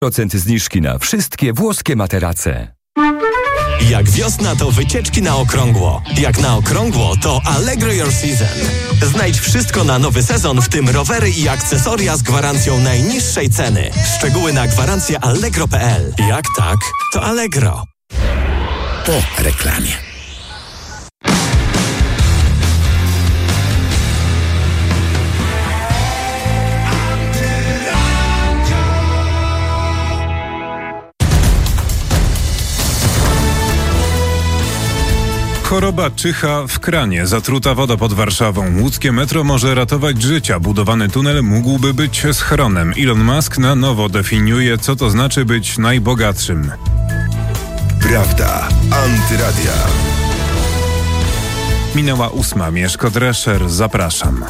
10% zniżki na wszystkie włoskie materace. Jak wiosna, to wycieczki na okrągło. Jak na okrągło, to Allegro Your Season. Znajdź wszystko na nowy sezon, w tym rowery i akcesoria z gwarancją najniższej ceny. Szczegóły na gwarancję allegro.pl. Jak tak, to Allegro. Po reklamie. Choroba czyha w kranie. Zatruta woda pod Warszawą. Łódzkie metro może ratować życia. Budowany tunel mógłby być schronem. Elon Musk na nowo definiuje, co to znaczy być najbogatszym. Prawda. Antyradia. Minęła 8. Mieszko Drescher. Zapraszam.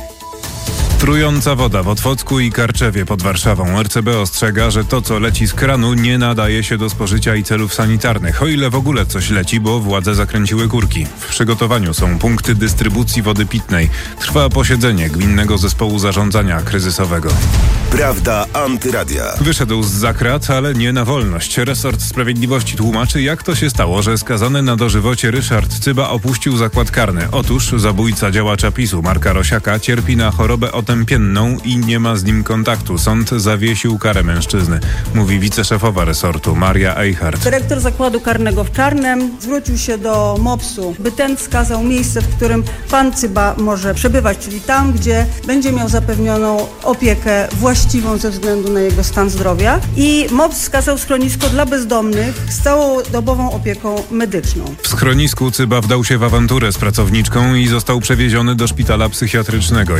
Trująca woda w Otwocku i Karczewie pod Warszawą. RCB ostrzega, że to, co leci z kranu, nie nadaje się do spożycia i celów sanitarnych. O ile w ogóle coś leci, bo władze zakręciły kurki. W przygotowaniu są punkty dystrybucji wody pitnej. Trwa posiedzenie Gminnego Zespołu Zarządzania Kryzysowego. Prawda Antyradia. Wyszedł zza krat, ale nie na wolność. Resort Sprawiedliwości tłumaczy, jak to się stało, że skazany na dożywocie Ryszard Cyba opuścił zakład karny. Otóż zabójca działacza PiS-u Marka Rosiaka cierpi na chorobę otępienną i nie ma z nim kontaktu. Sąd zawiesił karę mężczyzny, mówi wiceszefowa resortu Maria Eichhardt. Dyrektor zakładu karnego w Czarnem zwrócił się do MOPS-u, by ten wskazał miejsce, w którym pan Cyba może przebywać, czyli tam, gdzie będzie miał zapewnioną opiekę właściwą ze względu na jego stan zdrowia. I MOPS wskazał schronisko dla bezdomnych z całodobową opieką medyczną. W schronisku Cyba wdał się w awanturę z pracowniczką i został przewieziony do szpitala psychiatrycznego.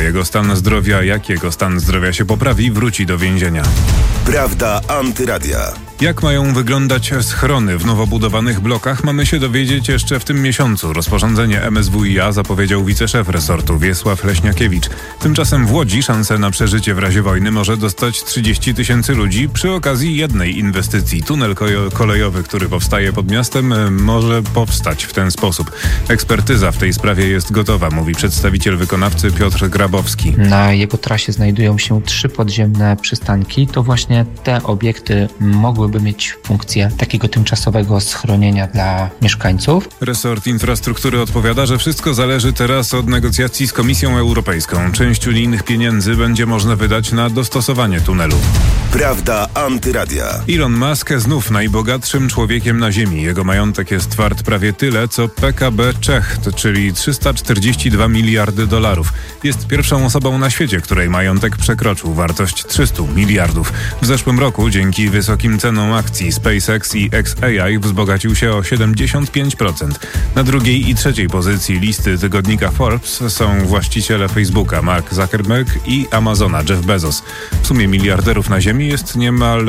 Jak jego stan zdrowia się poprawi, wróci do więzienia. Prawda Antyradia. Jak mają wyglądać schrony w nowo budowanych blokach, mamy się dowiedzieć jeszcze w tym miesiącu. Rozporządzenie MSWiA zapowiedział wiceszef resortu Wiesław Leśniakiewicz. Tymczasem w Łodzi szansę na przeżycie w razie wojny może dostać 30 000 ludzi przy okazji jednej inwestycji. Tunel kolejowy, który powstaje pod miastem, może powstać w ten sposób. Ekspertyza w tej sprawie jest gotowa, mówi przedstawiciel wykonawcy Piotr Grabowski. Na jego trasie znajdują się 3 podziemne przystanki. To właśnie te obiekty mogłyby mieć funkcję takiego tymczasowego schronienia dla mieszkańców. Resort Infrastruktury odpowiada, że wszystko zależy teraz od negocjacji z Komisją Europejską. Część unijnych pieniędzy będzie można wydać na dostosowanie tunelu. Prawda Antyradia. Elon Musk znów najbogatszym człowiekiem na Ziemi. Jego majątek jest wart prawie tyle, co PKB Czech, czyli 342 miliardy dolarów. Jest pierwszą osobą na świecie, której majątek przekroczył wartość 300 miliardów. W zeszłym roku dzięki wysokim cenom akcji SpaceX i xAI wzbogacił się o 75%. Na drugiej i trzeciej pozycji listy tygodnika Forbes są właściciele Facebooka Mark Zuckerberg i Amazona Jeff Bezos. W sumie miliarderów na Ziemi jest niemal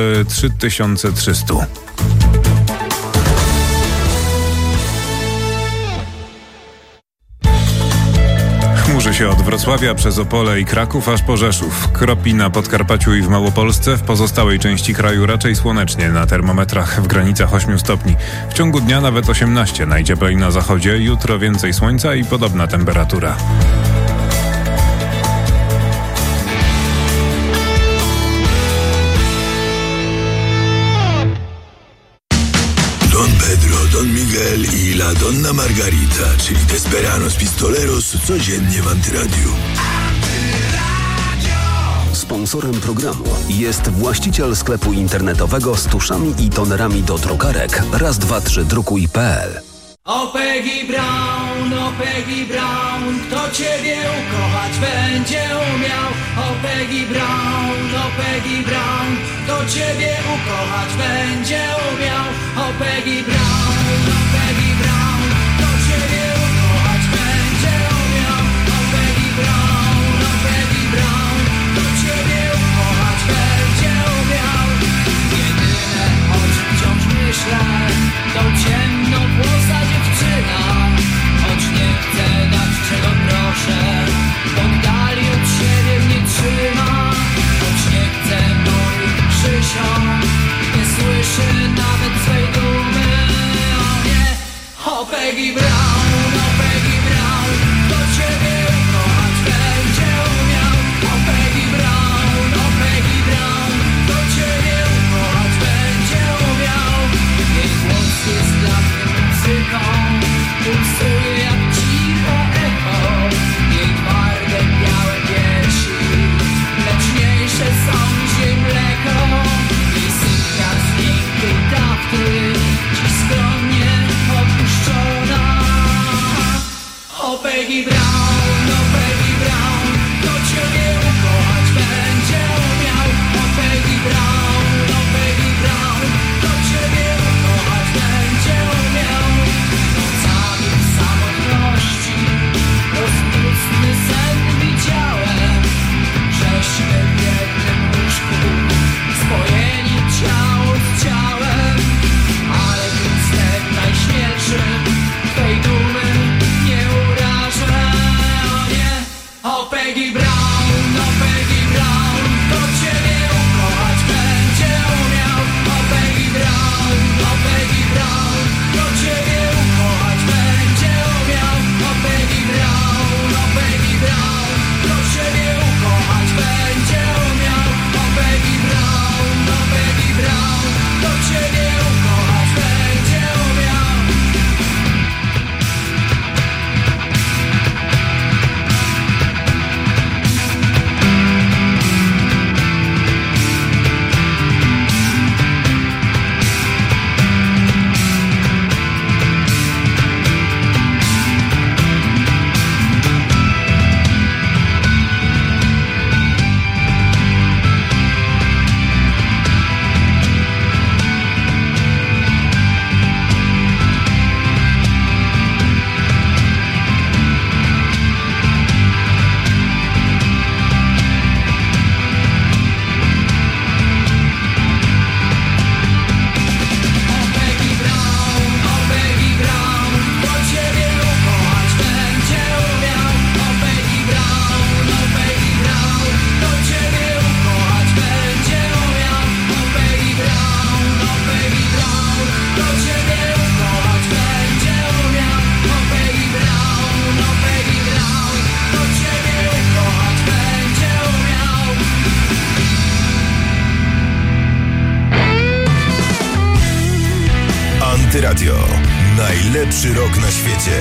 3300. Chmurzy się od Wrocławia przez Opole i Kraków aż po Rzeszów. Kropi na Podkarpaciu i w Małopolsce, w pozostałej części kraju raczej słonecznie, na termometrach w granicach 8 stopni. W ciągu dnia nawet 18, najcieplej na zachodzie, jutro więcej słońca i podobna temperatura. Don Pedro, Don Miguel i La Donna Margarita, czyli Desperados Pistoleros, codziennie w Antyradiu. Sponsorem programu jest właściciel sklepu internetowego z tuszami i tonerami do drukarek raz23drukuj.pl. O Peggy Brown, kto ciebie ukochać będzie umiał. O Peggy Brown, kto ciebie ukochać będzie umiał. O Peggy Brown, kto ciebie ukochać będzie umiał. O Peggy Brown, kto ciebie ukochać będzie umiał. Jedyne, o czym wciąż myślę, to ciemnowłosa dziewczyna. Choć nie chcę dać czego proszę, bo dali od siebie mnie trzyma. Choć nie chcę moich Krzysią, nie słyszy nawet swej dumy. O nie, o Peggy Brown, kto ciebie ukochać będzie umiał. O Peggy Brown, kto ciebie ukochać będzie Antyradio. Najlepszy rok na świecie.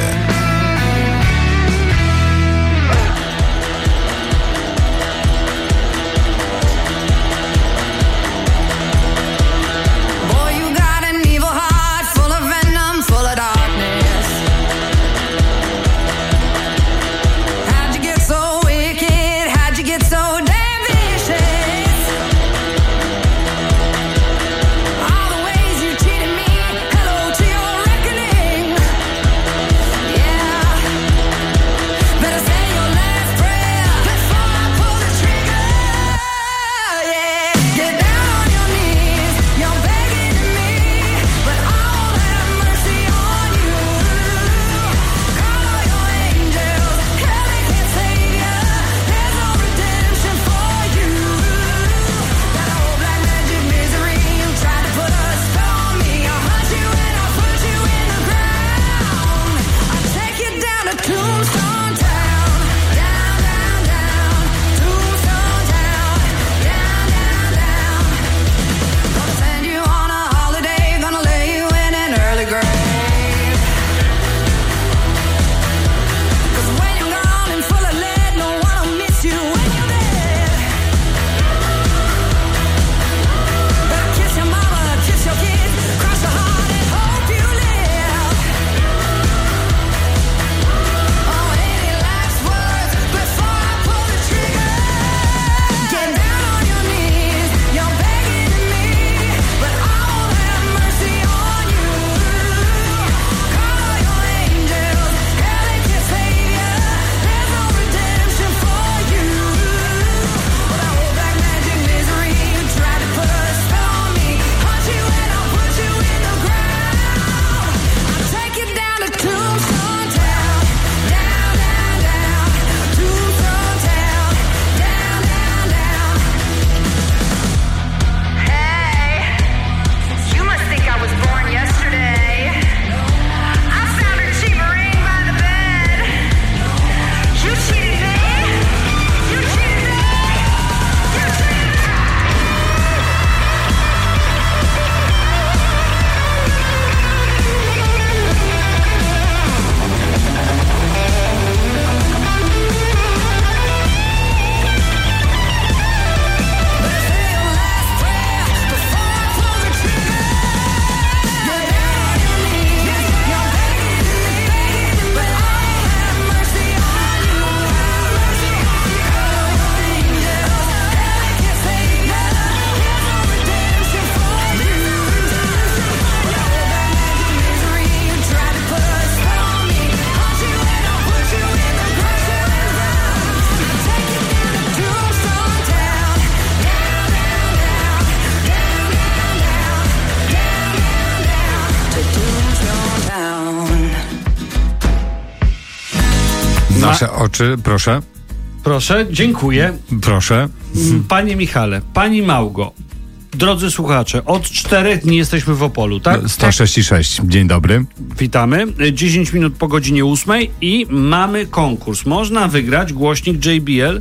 Nasze oczy, proszę. Proszę, dziękuję. Proszę. Panie Michale, pani Małgo, drodzy słuchacze, od 4 dni jesteśmy w Opolu, tak? 106,6. Dzień dobry. Witamy. 10 minut po godzinie 8 i mamy konkurs. Można wygrać głośnik JBL,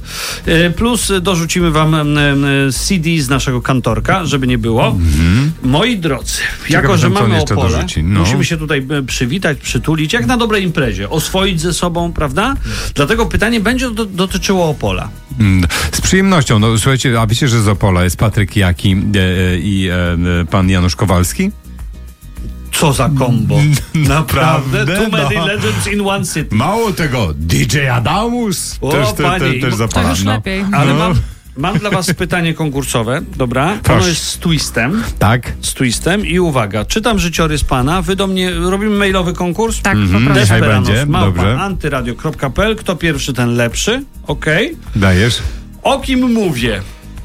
plus dorzucimy wam CD z naszego kantorka, żeby nie było. Moi drodzy, jako że mamy Opole, musimy się tutaj przywitać, przytulić, jak na dobrej imprezie, oswoić ze sobą, prawda? Dlatego pytanie będzie dotyczyło Opola. Z przyjemnością. No słuchajcie, a wiecie, że z Opola jest Patryk Jaki i pan Janusz Kowalski? Co za kombo. Naprawdę? Too many legends in one city. Mało tego, DJ Adamus też zapala. To już lepiej. Ale mam dla was pytanie konkursowe, dobra? Ono jest z twistem. Tak. Z twistem i uwaga, czytam życiorys pana, wy do mnie, robimy mailowy konkurs? Tak, poproszę. Desperanos@antyradio.pl. Kto pierwszy, ten lepszy. Okej. Dajesz. O kim mówię?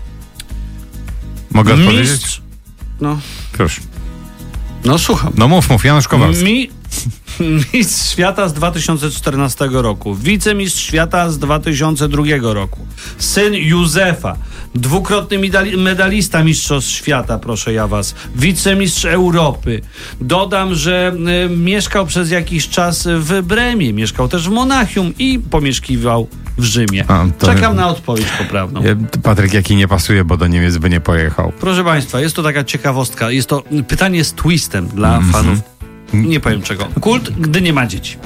Mogę odpowiedzieć? No. Proszę. No słucham. No mów, Janusz Kowalski. Mistrz świata z 2014 roku, wicemistrz świata z 2002 roku, syn Józefa, dwukrotny medalista mistrzostw świata, proszę ja was, wicemistrz Europy. Dodam, że mieszkał przez jakiś czas w Bremie, mieszkał też w Monachium i pomieszkiwał w Rzymie. Czekam na odpowiedź poprawną. Patryk Jaki nie pasuje, bo do Niemiec by nie pojechał. Proszę państwa, jest to taka ciekawostka, jest to pytanie z twistem dla fanów Nie powiem czego. Kult, gdy nie ma dzieci.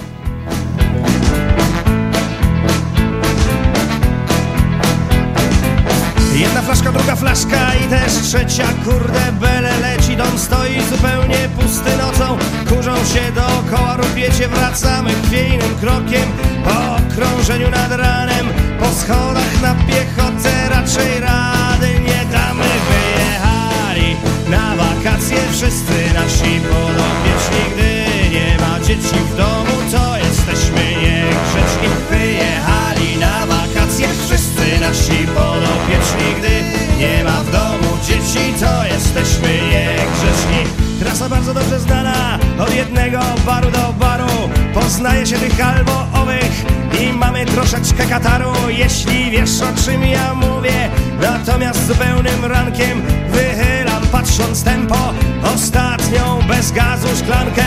Jedna flaszka, druga flaszka i też trzecia, kurde bele leci. Dom stoi zupełnie pusty nocą, kurzą się dookoła, rupiecie. Wracamy chwiejnym krokiem po okrążeniu nad ranem. Po schodach na piechotę raczej rady nie damy. Wyjechali na wakacje wszyscy nasi podopieczni. Gdy nie ma dzieci w domu, to jesteśmy niegrzeczni. Wyjechali na wakacje wszyscy nasi podopieczni. Gdy nie ma w domu dzieci, to jesteśmy niegrzeczni. Trasa bardzo dobrze znana, od jednego baru do baru. Poznaje się tych albo owych i mamy troszeczkę kataru. Jeśli wiesz, o czym ja mówię, natomiast zupełnym rankiem wychylam, patrząc tempo, ostatnią bez gazu szklankę.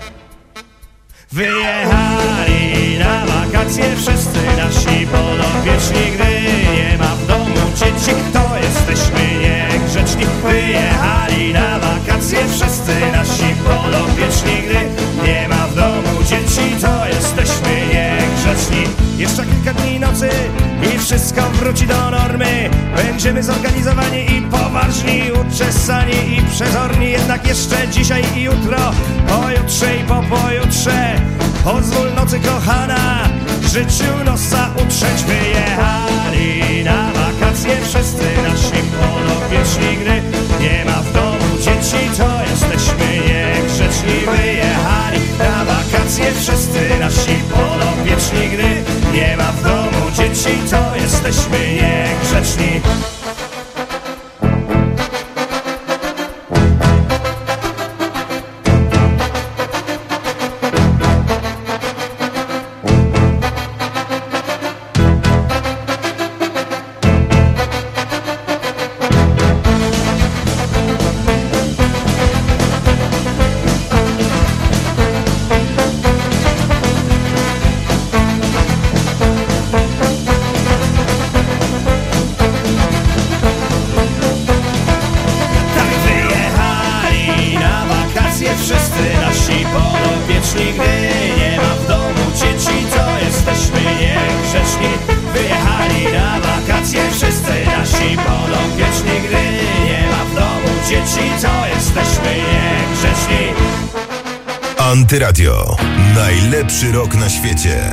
Wyjechali na wakacje wszyscy nasi podopieczni. Gdy nie ma w domu dzieci, to jesteśmy niegrzeczni. Wyjechali na wakacje wszyscy nasi podopieczni. Gdy nie ma w domu dzieci, to jesteśmy niegrzeczni. Jeszcze kilka dni nocy i wszystko wróci do normy. Będziemy zorganizowani i poważni, uczesani i przezorni. Jednak jeszcze dzisiaj i jutro, pojutrze i po pojutrze, pozwól nocy kochana życiu nosa utrzeć. Wyjechali na wakacje wszyscy nasi podopieczni. Gdy nie ma w domu dzieci, to jesteśmy niegrzeczni. Wyjechali na wakacje wszyscy nasi podopieczni. Gdy nie ma w domu dzieci, to jesteśmy niegrzeczni. Antyradio. Najlepszy rok na świecie.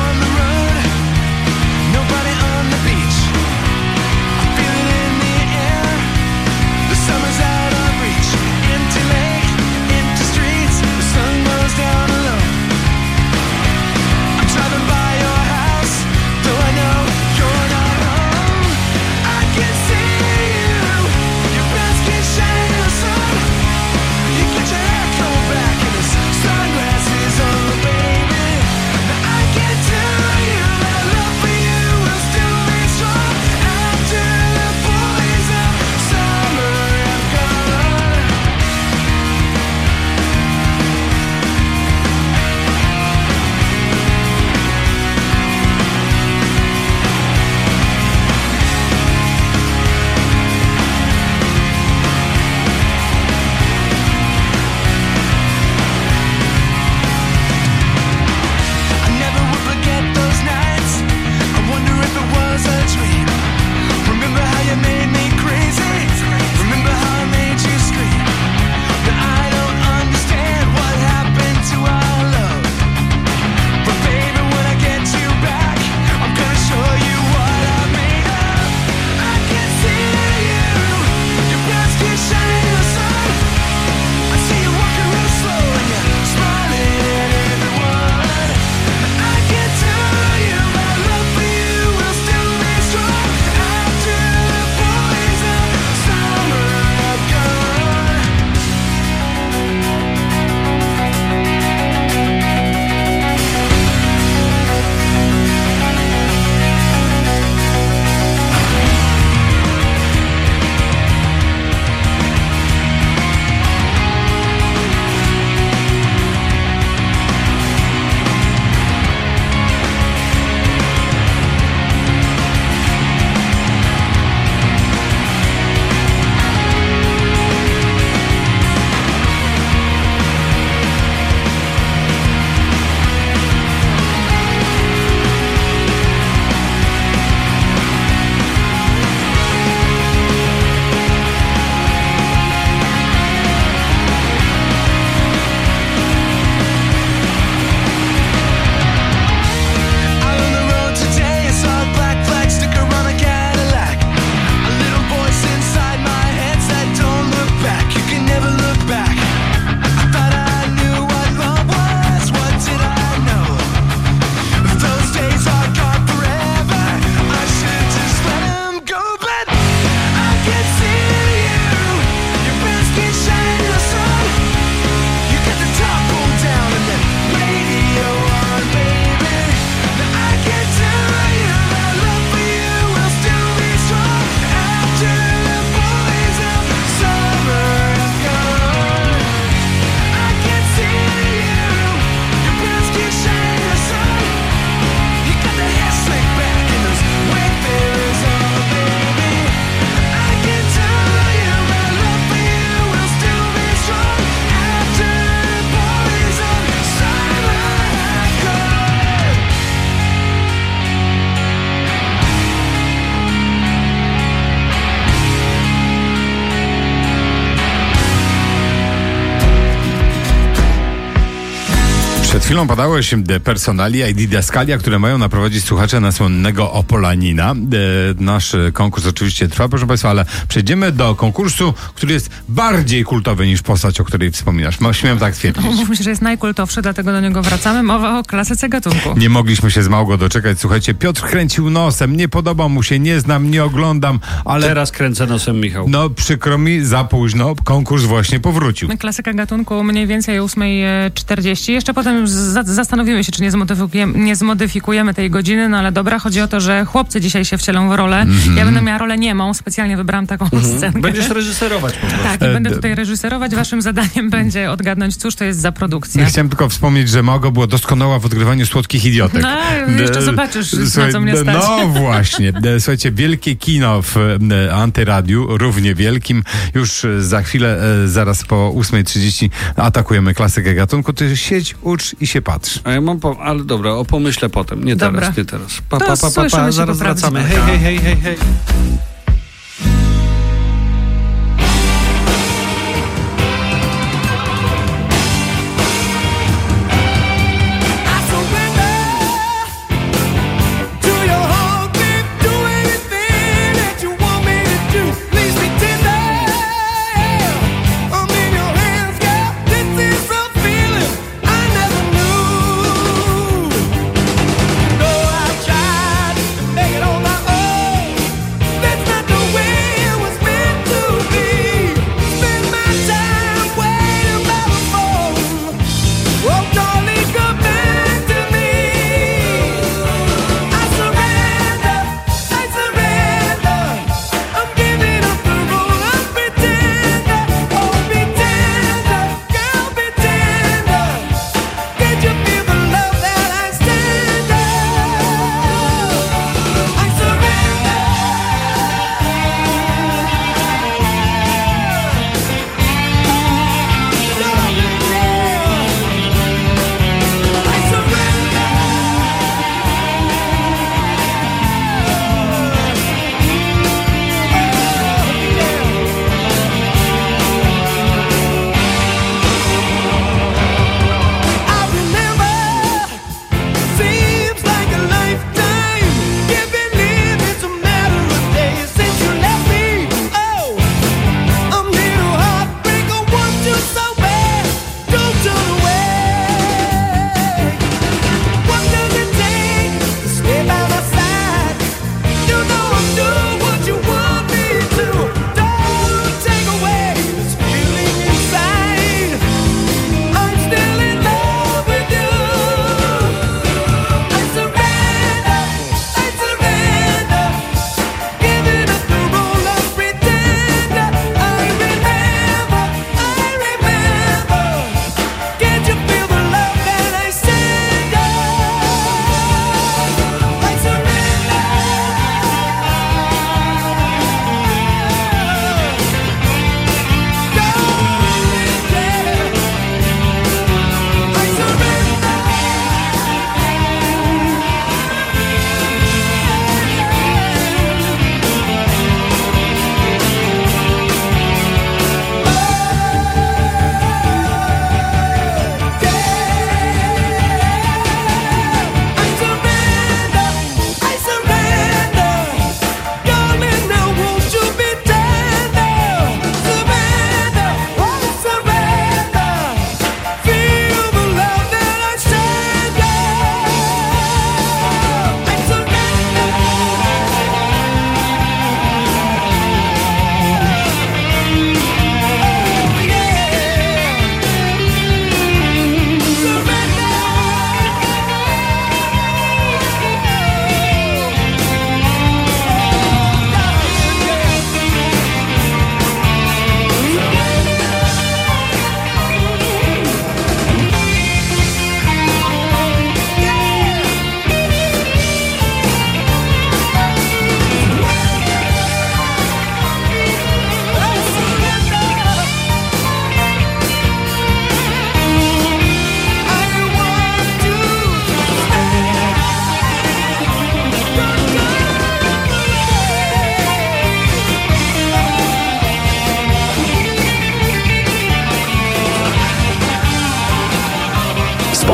Nobody on the beach. I feel it in the air. chwilą padałeś personalia i didaskalia, które mają naprowadzić słuchacze na słynnego Opolanina. Nasz konkurs oczywiście trwa, proszę Państwa, ale przejdziemy do konkursu, który jest bardziej kultowy niż postać, o której wspominasz. Śmiem tak twierdzić. Myślę, że jest najkultowszy, dlatego do niego wracamy. Mowa o klasyce gatunku. Nie mogliśmy się z Małgo doczekać. Słuchajcie, Piotr kręcił nosem, nie podoba mu się, nie znam, nie oglądam, ale... Teraz kręcę nosem, Michał. No, przykro mi, za późno. Konkurs właśnie powrócił. Klasyka gatunku mniej więcej o 8:40. Jeszcze potem zastanowimy się, czy nie zmodyfikujemy tej godziny, no ale dobra, chodzi o to, że chłopcy dzisiaj się wcielą w rolę. Ja będę miała rolę niemą, specjalnie wybrałam taką scenkę. Będziesz reżyserować po prostu. Tak, i będę tutaj reżyserować. Waszym zadaniem będzie odgadnąć, cóż to jest za produkcja. Chciałem tylko wspomnieć, że Małgo była doskonała w odgrywaniu słodkich idiotek. No, jeszcze zobaczysz, na co mnie stać. No właśnie. Słuchajcie, wielkie kino w Antyradiu, równie wielkim. Już za chwilę, zaraz po 8:30 atakujemy klasykę gatunku. Ty siedź, ucz i się patrz. A ja mam, ale dobra, pomyślę potem. Nie dobra. Teraz, nie teraz. Zaraz wracamy. Hej. Let's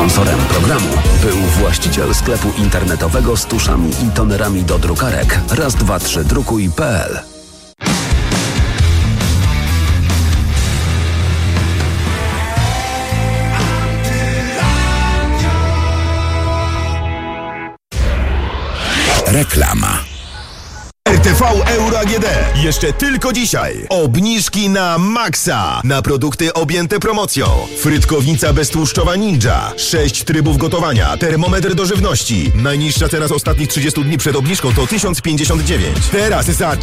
Sponsorem programu był właściciel sklepu internetowego z tuszami i tonerami do drukarek raz23drukuj.pl. Reklama. RTV Euro AGD. Jeszcze tylko dzisiaj. Obniżki na maksa. Na produkty objęte promocją. Frytkownica beztłuszczowa Ninja. 6 trybów gotowania. Termometr do żywności. Najniższa cena z ostatnich 30 dni przed obniżką to 1059. Teraz za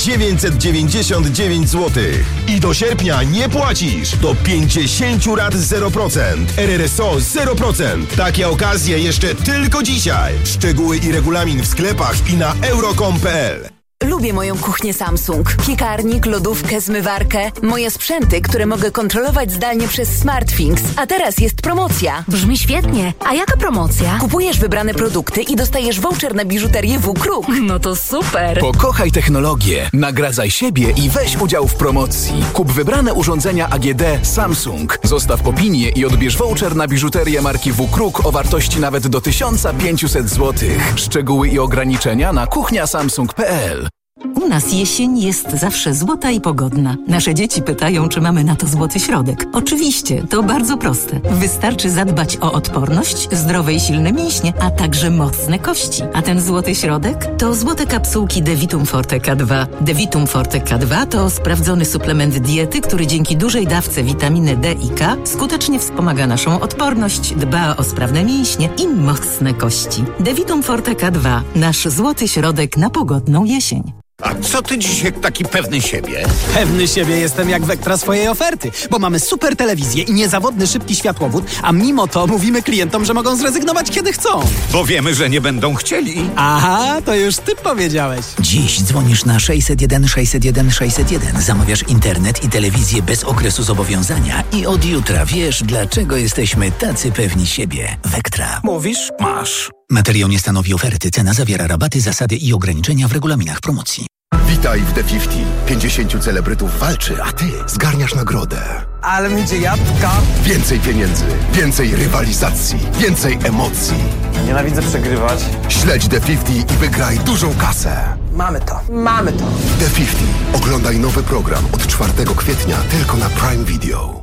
999 zł. I do sierpnia nie płacisz. Do 50 rat 0%. RRSO 0%. Takie okazje jeszcze tylko dzisiaj. Szczegóły i regulamin w sklepach i na euro.com.pl. Lubię moją kuchnię Samsung. Piekarnik, lodówkę, zmywarkę. Moje sprzęty, które mogę kontrolować zdalnie przez SmartThings. A teraz jest promocja. Brzmi świetnie. A jaka promocja? Kupujesz wybrane produkty i dostajesz voucher na biżuterię W-Kruk. No to super. Pokochaj technologię, nagradzaj siebie i weź udział w promocji. Kup wybrane urządzenia AGD Samsung. Zostaw opinię i odbierz voucher na biżuterię marki W-Kruk o wartości nawet do 1500 zł. Szczegóły i ograniczenia na kuchniasamsung.pl. U nas jesień jest zawsze złota i pogodna. Nasze dzieci pytają, czy mamy na to złoty środek. Oczywiście, to bardzo proste. Wystarczy zadbać o odporność, zdrowe i silne mięśnie, a także mocne kości. A ten złoty środek to złote kapsułki Devitum Forte K2. Devitum Forte K2 to sprawdzony suplement diety, który dzięki dużej dawce witaminy D i K skutecznie wspomaga naszą odporność, dba o sprawne mięśnie i mocne kości. Devitum Forte K2. Nasz złoty środek na pogodną jesień. A co ty dzisiaj taki pewny siebie? Pewny siebie jestem jak Vectra swojej oferty, bo mamy super telewizję i niezawodny szybki światłowód, a mimo to mówimy klientom, że mogą zrezygnować kiedy chcą. Bo wiemy, że nie będą chcieli. Aha, to już ty powiedziałeś. Dziś dzwonisz na 601 601 601. Zamawiasz internet i telewizję bez okresu zobowiązania i od jutra wiesz, dlaczego jesteśmy tacy pewni siebie. Vectra. Mówisz? Masz. Materiał nie stanowi oferty. Cena zawiera rabaty, zasady i ograniczenia w regulaminach promocji. Witaj w The 50. 50 celebrytów walczy, a ty zgarniasz nagrodę. Ale będzie jabłka. Więcej pieniędzy, więcej rywalizacji, więcej emocji. Nienawidzę przegrywać. Śledź The 50 i wygraj dużą kasę. Mamy to. Mamy to. The 50. Oglądaj nowy program od 4 kwietnia tylko na Prime Video.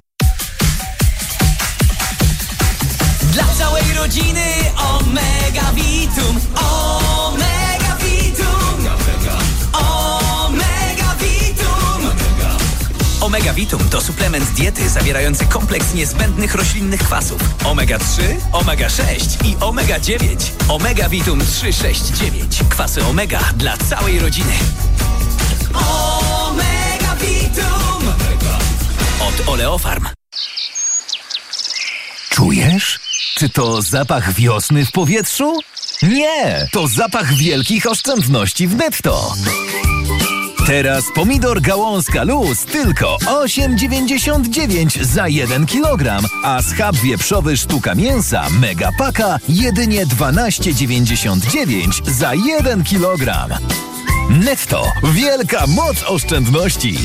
Dla całej rodziny Omega Vitum, Omega Vitum, Omega Vitum. Omega Vitum to suplement diety zawierający kompleks niezbędnych roślinnych kwasów omega 3, omega 6 i omega 9. Omega Vitum 369. Kwasy omega dla całej rodziny. Omega Vitum od Oleofarm. Czujesz? Czy to zapach wiosny w powietrzu? Nie! To zapach wielkich oszczędności w Netto. Teraz pomidor gałązka luz tylko 8,99 za 1 kg, a schab wieprzowy sztuka mięsa mega paka jedynie 12,99 za 1 kg. Netto. Wielka moc oszczędności.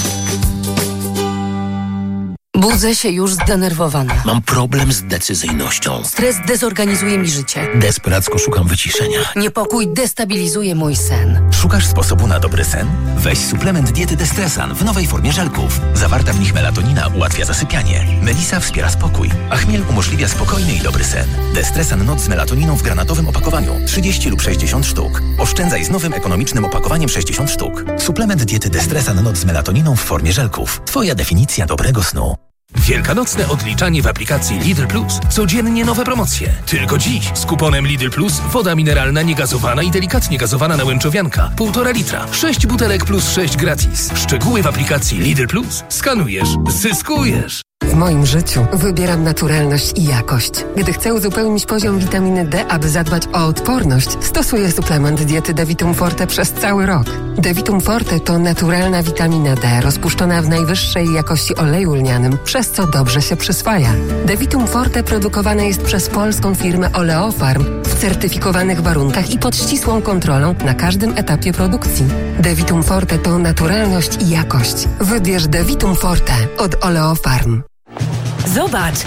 Budzę się już zdenerwowana. Mam problem z decyzyjnością. Stres dezorganizuje mi życie. Desperacko szukam wyciszenia. Niepokój destabilizuje mój sen. Szukasz sposobu na dobry sen? Weź suplement diety Destresan w nowej formie żelków. Zawarta w nich melatonina ułatwia zasypianie. Melisa wspiera spokój, a chmiel umożliwia spokojny i dobry sen. Destresan Noc z melatoniną w granatowym opakowaniu. 30 lub 60 sztuk. Oszczędzaj z nowym ekonomicznym opakowaniem 60 sztuk. Suplement diety Destresan Noc z melatoniną w formie żelków. Twoja definicja dobrego snu. Wielkanocne odliczanie w aplikacji Lidl Plus. Codziennie nowe promocje. Tylko dziś z kuponem Lidl Plus woda mineralna niegazowana i delikatnie gazowana nałęczowianka 1,5 litra. 6 butelek plus 6 gratis. Szczegóły w aplikacji Lidl Plus. Skanujesz, zyskujesz. W moim życiu wybieram naturalność i jakość. Gdy chcę uzupełnić poziom witaminy D, aby zadbać o odporność, stosuję suplement diety Devitum Forte przez cały rok. Devitum Forte to naturalna witamina D rozpuszczona w najwyższej jakości oleju lnianym, przez co dobrze się przyswaja. Devitum Forte produkowane jest przez polską firmę Oleofarm w certyfikowanych warunkach i pod ścisłą kontrolą na każdym etapie produkcji. Devitum Forte to naturalność i jakość. Wybierz Devitum Forte od Oleofarm. Zobacz!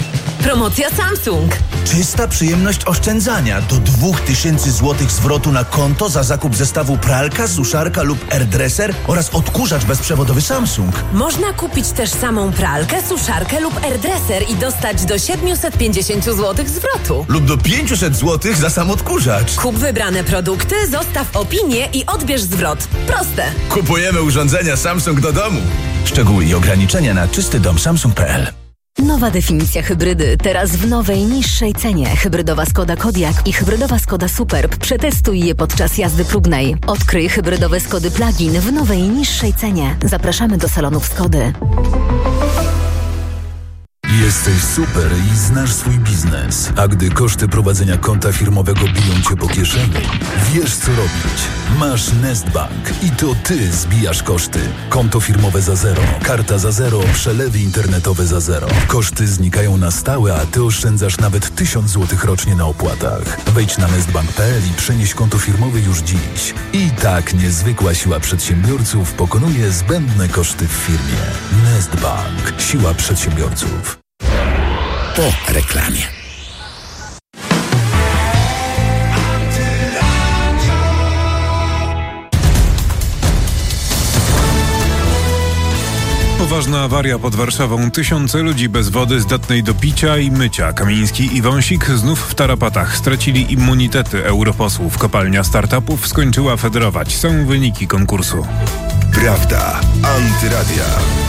Promocja Samsung. Czysta przyjemność oszczędzania. Do 2000 zł zwrotu na konto za zakup zestawu pralka, suszarka lub airdresser oraz odkurzacz bezprzewodowy Samsung. Można kupić też samą pralkę, suszarkę lub airdresser i dostać do 750 zł zwrotu. Lub do 500 zł za sam odkurzacz. Kup wybrane produkty, zostaw opinię i odbierz zwrot. Proste. Kupujemy urządzenia Samsung do domu. Szczegóły i ograniczenia na czystydom.samsung.pl. Nowa definicja hybrydy, teraz w nowej, niższej cenie. Hybrydowa Skoda Kodiaq i hybrydowa Skoda Superb. Przetestuj je podczas jazdy próbnej. Odkryj hybrydowe Skody Plug-in w nowej, niższej cenie. Zapraszamy do salonów Skody. Jesteś super i znasz swój biznes. A gdy koszty prowadzenia konta firmowego biją cię po kieszeni, wiesz co robić. Masz Nestbank i to ty zbijasz koszty. Konto firmowe za zero, karta za zero, przelewy internetowe za zero. Koszty znikają na stałe, a ty oszczędzasz nawet 1000 zł rocznie na opłatach. Wejdź na nestbank.pl i przenieś konto firmowe już dziś. I tak niezwykła siła przedsiębiorców pokonuje zbędne koszty w firmie. Nestbank. Siła przedsiębiorców. Po reklamie. Poważna awaria pod Warszawą. Tysiące ludzi bez wody zdatnej do picia i mycia. Kamiński i Wąsik znów w tarapatach. Stracili immunitety europosłów. Kopalnia startupów skończyła federować. Są wyniki konkursu. Prawda. Antyradia.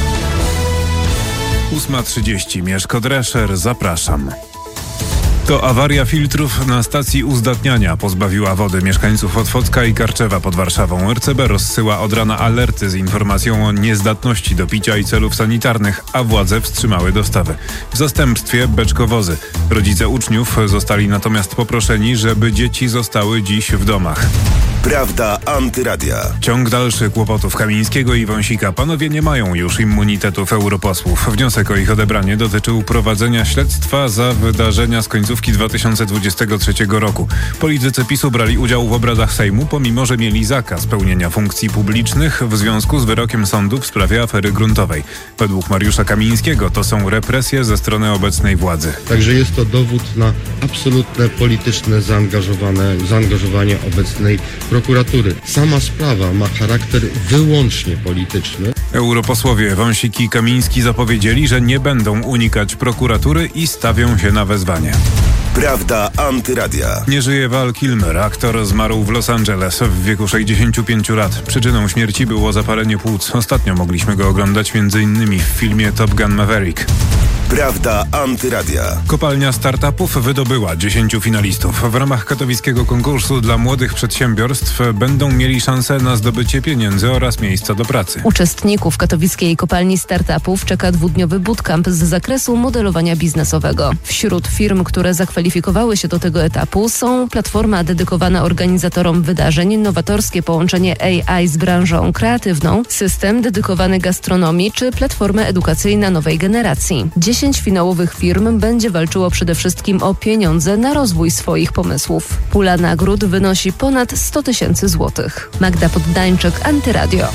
8:30. Mieszko Drescher. Zapraszam. To awaria filtrów na stacji uzdatniania pozbawiła wody mieszkańców Otwocka i Karczewa pod Warszawą. RCB rozsyła od rana alerty z informacją o niezdatności do picia i celów sanitarnych, a władze wstrzymały dostawy. W zastępstwie beczkowozy. Rodzice uczniów zostali natomiast poproszeni, żeby dzieci zostały dziś w domach. Prawda Antyradia. Ciąg dalszy kłopotów Kamińskiego i Wąsika. Panowie nie mają już immunitetów europosłów. Wniosek o ich odebranie dotyczył prowadzenia śledztwa za wydarzenia z końcówki 2023 roku. Politycy PiS-u brali udział w obradach Sejmu, pomimo że mieli zakaz pełnienia funkcji publicznych w związku z wyrokiem sądu w sprawie afery gruntowej. Według Mariusza Kamińskiego to są represje ze strony obecnej władzy. Także jest to dowód na absolutne polityczne zaangażowanie obecnej prokuratury. Sama sprawa ma charakter wyłącznie polityczny. Europosłowie Wąsik i Kamiński zapowiedzieli, że nie będą unikać prokuratury i stawią się na wezwanie. Prawda Antyradia. Nie żyje Val Kilmer. Aktor zmarł w Los Angeles w wieku 65 lat. Przyczyną śmierci było zapalenie płuc. Ostatnio mogliśmy go oglądać m.in. w filmie Top Gun Maverick. Prawda Antyradia. Kopalnia startupów wydobyła 10 finalistów. W ramach katowickiego konkursu dla młodych przedsiębiorstw będą mieli szansę na zdobycie pieniędzy oraz miejsca do pracy. Uczestników katowickiej kopalni startupów czeka 2-dniowy bootcamp z zakresu modelowania biznesowego. Wśród firm, które zakwalifikowały się do tego etapu są platforma dedykowana organizatorom wydarzeń, nowatorskie połączenie AI z branżą kreatywną, system dedykowany gastronomii czy platforma edukacyjna nowej generacji. 10 finałowych firm będzie walczyło przede wszystkim o pieniądze na rozwój swoich pomysłów. Pula nagród wynosi ponad 100 000 złotych. Magda Poddańczyk, Antyradio.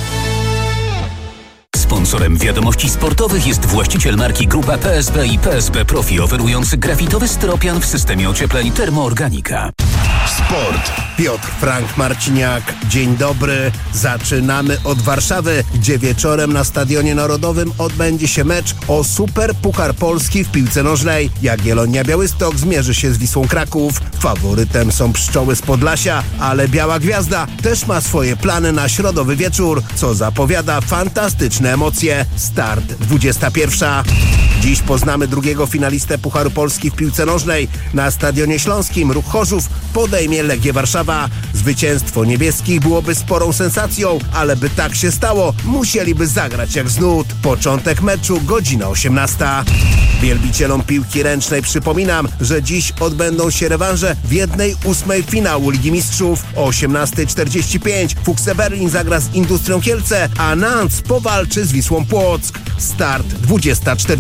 Sponsorem wiadomości sportowych jest właściciel marki Grupa PSB i PSB Profi, oferujący grafitowy styropian w systemie ociepleń Termoorganika. Sport. Piotr Frank Marciniak. Dzień dobry. Zaczynamy od Warszawy, gdzie wieczorem na Stadionie Narodowym odbędzie się mecz o Super Puchar Polski w piłce nożnej. Jagiellonia Białystok zmierzy się z Wisłą Kraków. Faworytem są Pszczoły z Podlasia, ale Biała Gwiazda też ma swoje plany na środowy wieczór, co zapowiada fantastyczne emocje. Start 21. Dziś poznamy drugiego finalistę Pucharu Polski w piłce nożnej. Na Stadionie Śląskim Ruch Chorzów podejmie Legię Warszawa. Zwycięstwo niebieskich byłoby sporą sensacją, ale by tak się stało, musieliby zagrać jak z nut. Początek meczu godzina 18. Wielbicielom piłki ręcznej przypominam, że dziś odbędą się rewanże w 1/8 finału Ligi Mistrzów. O 18:45 Fuchse Berlin zagra z Industrią Kielce, a Nantes powalczy z Wisłą Płock. Start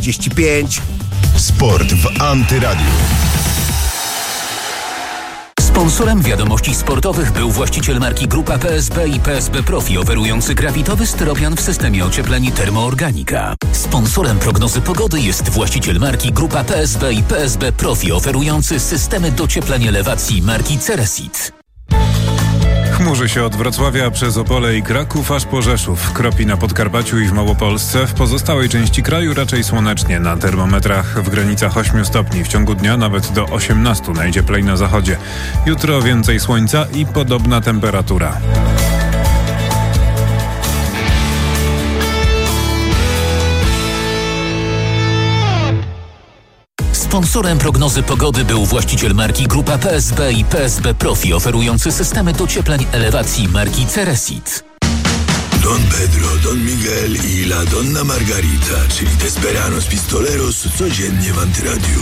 20:45. Sport w Antyradiu. Sponsorem Wiadomości Sportowych był właściciel marki Grupa PSB i PSB Profi oferujący grafitowy styropian w systemie ociepleń Termoorganika. Sponsorem prognozy pogody jest właściciel marki Grupa PSB i PSB Profi oferujący systemy dociepleń elewacji marki Ceresit. Chmurzy się od Wrocławia przez Opole i Kraków aż po Rzeszów. Kropi na Podkarpaciu i w Małopolsce. W pozostałej części kraju raczej słonecznie. Na termometrach w granicach 8 stopni. W ciągu dnia nawet do 18 najcieplej na zachodzie. Jutro więcej słońca i podobna temperatura. Sponsorem prognozy pogody był właściciel marki Grupa PSB i PSB Profi oferujący systemy dociepleń elewacji marki Ceresit. Don Pedro, Don Miguel i La Donna Margarita, czyli Desperados Pistoleros, codziennie w Antyradiu.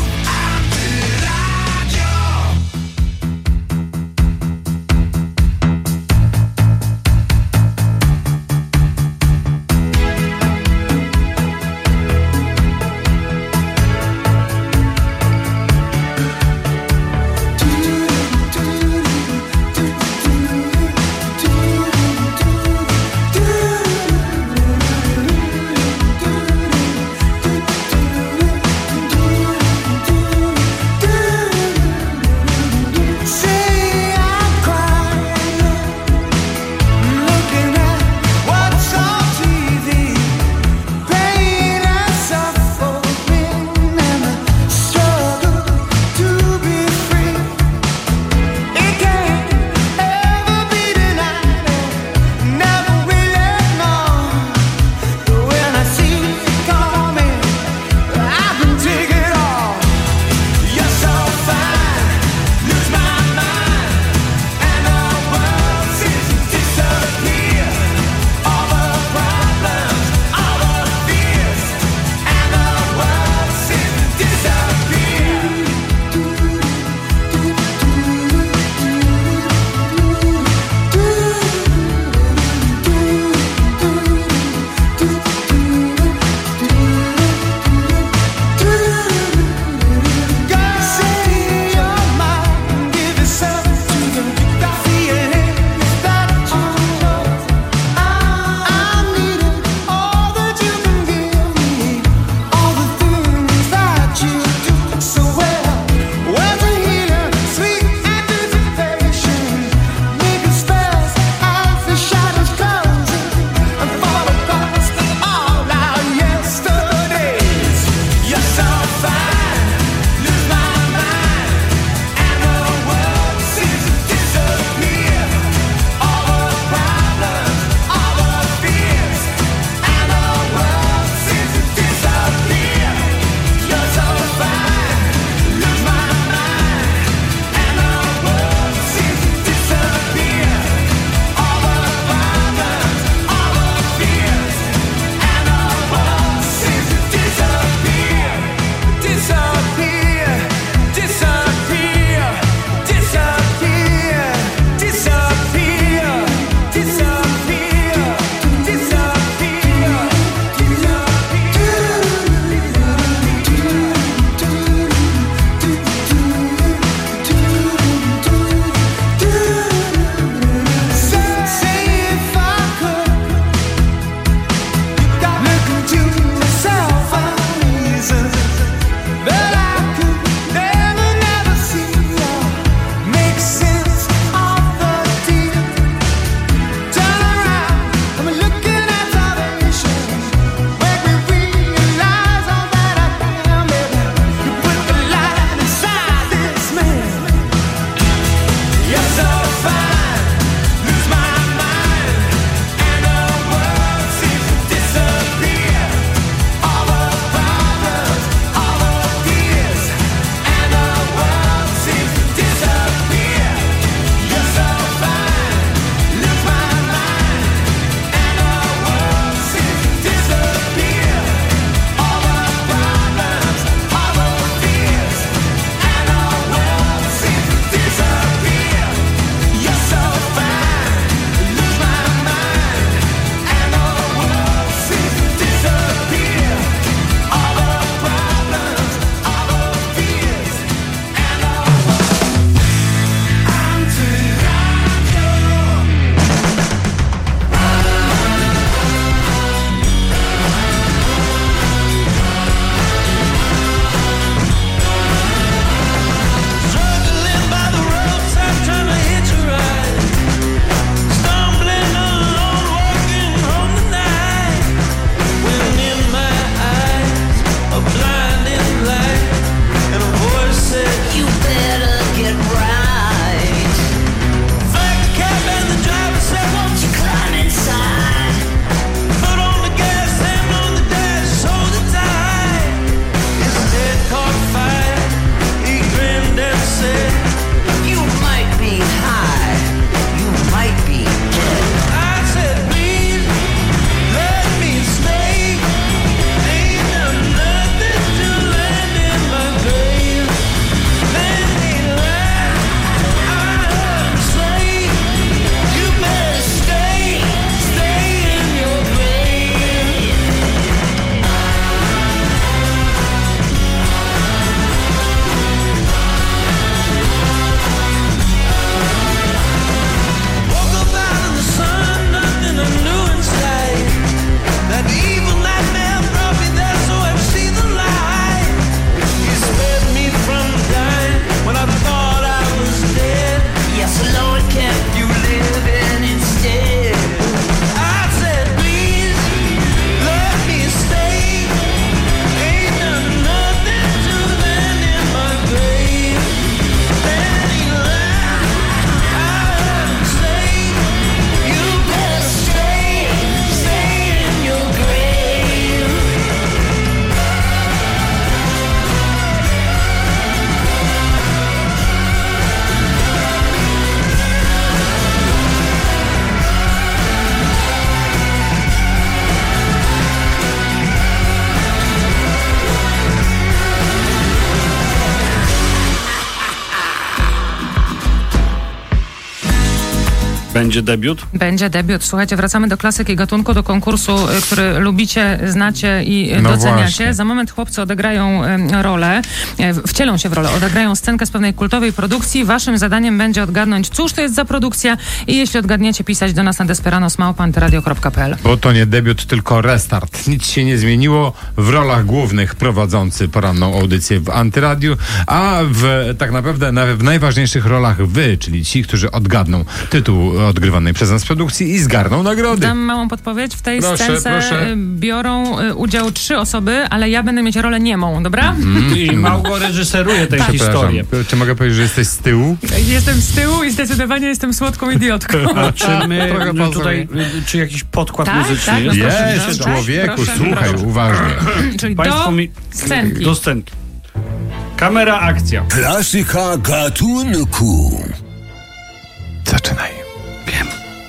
Będzie debiut? Będzie debiut. Słuchajcie, wracamy do klasyki gatunku, do konkursu, który lubicie, znacie i doceniacie. Właśnie. Za moment chłopcy odegrają rolę, wcielą się w rolę, odegrają scenkę z pewnej kultowej produkcji. Waszym zadaniem będzie odgadnąć, cóż to jest za produkcja i jeśli odgadniecie, pisać do nas na desperanos@antyradio.pl. Bo to nie debiut, tylko restart. Nic się nie zmieniło. W rolach głównych prowadzący poranną audycję w Antyradiu, a tak naprawdę w najważniejszych rolach wy, czyli ci, którzy odgadną tytuł odgrywanej przez nas produkcji i zgarną nagrody. Dam małą podpowiedź. W tej scence biorą udział 3 osoby, ale ja będę mieć rolę niemą, dobra? I Małgo reżyseruje tę historię. Czy mogę powiedzieć, że jesteś z tyłu? Jestem z tyłu i zdecydowanie jestem słodką idiotką. A czy my tutaj, czy jakiś podkład muzyczny jest? Jest, człowieku, słuchaj uważnie. Czyli Państwo do scenki. Kamera, akcja. Klasyka gatunku. Zaczynaj. Wiem.